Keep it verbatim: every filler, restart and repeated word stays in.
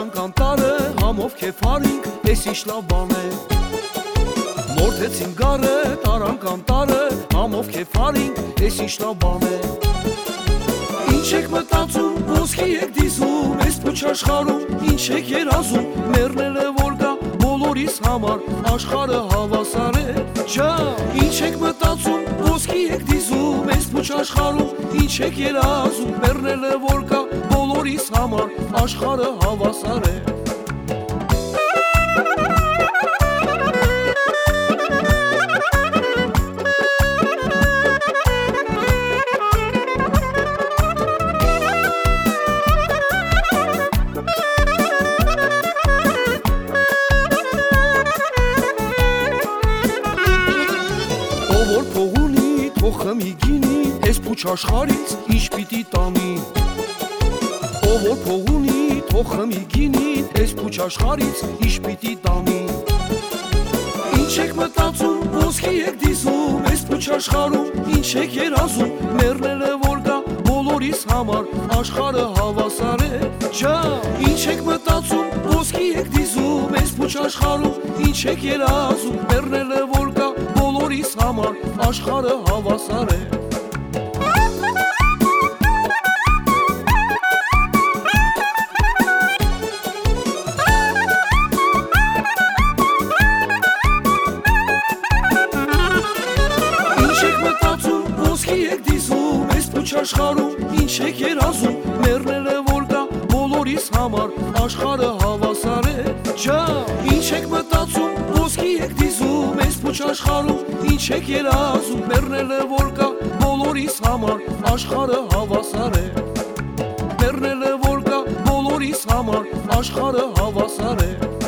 տարանք անտարը, համով քեֆարինք, էս ինչ լավ բան է։ Մորթեցին գարը, տարանք անտարը, համով քեֆարինք, էս ինչ լավ բան է։ Ինչ եք մտածում, ոսկի եք դիզում, էս փուչ աշխարհում, ինչ եք երազում, մեռնել է որ գա բոլորիս համար, աշխարհը հավասար է, ջա։ Ինչ եք մտածում, ոսկի եք դիզում, էս փուչ աշխարհում, ինչ եք երազում, մեռնել է որ գա բոլորիս համար, աշխարհը հավասար է։ Որ փող ունի, թող խմի գինի, էս փուչ աշխարհից ինչ պիտի տանի։ Ով որ փող ունի, թող խմի գինի, էս փուչ աշխարհից ինչ պիտի տանի։ Ինչ եք մտածում, ոսկի եք դիզում, էս փուչ աշխարհում, ինչ եք երազում, մեռնել է որ գա բոլորիս համար, աշխարհը հավասար է, ջա։ Ինչ եք մտածում, ոսկի եք դիզում, էս փուչ աշխարհում, ինչ եք երազում, մեռնել է որ գա բոլորիս համար, աշխարհը հավասար է։ Ինչ եք մտածում, ոսկի եք դիզում, էս փուչ աշխարհում, ինչ եք երազում, մեռնել է որ գա բոլորիս համար, աշխարհը հավասար է, ջա։ Ինչ եք մտածում, ոսկի եք դիզում, էս փուչ աշխարհում, ինչ եք երազում, մեռնել է որ գա բոլորիս համար, աշխարհը հավասար է։ Մեռնել է որ գա բոլորիս համար, աշխարհը հավասար է։